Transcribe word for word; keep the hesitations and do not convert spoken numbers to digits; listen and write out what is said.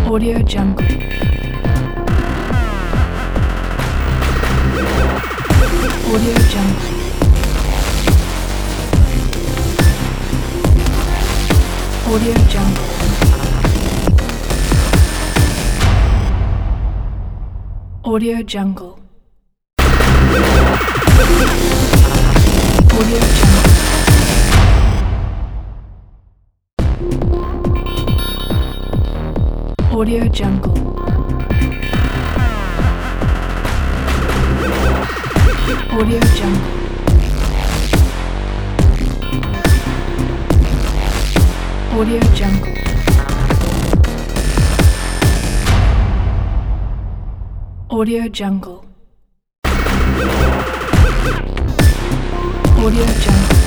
Audio Jungle. Audio Jungle. Audio Jungle. Audio Jungle. Audio Jungle. Audio Jungle. Audio Jungle. Audio Jungle. Audio Jungle. Audio Jungle.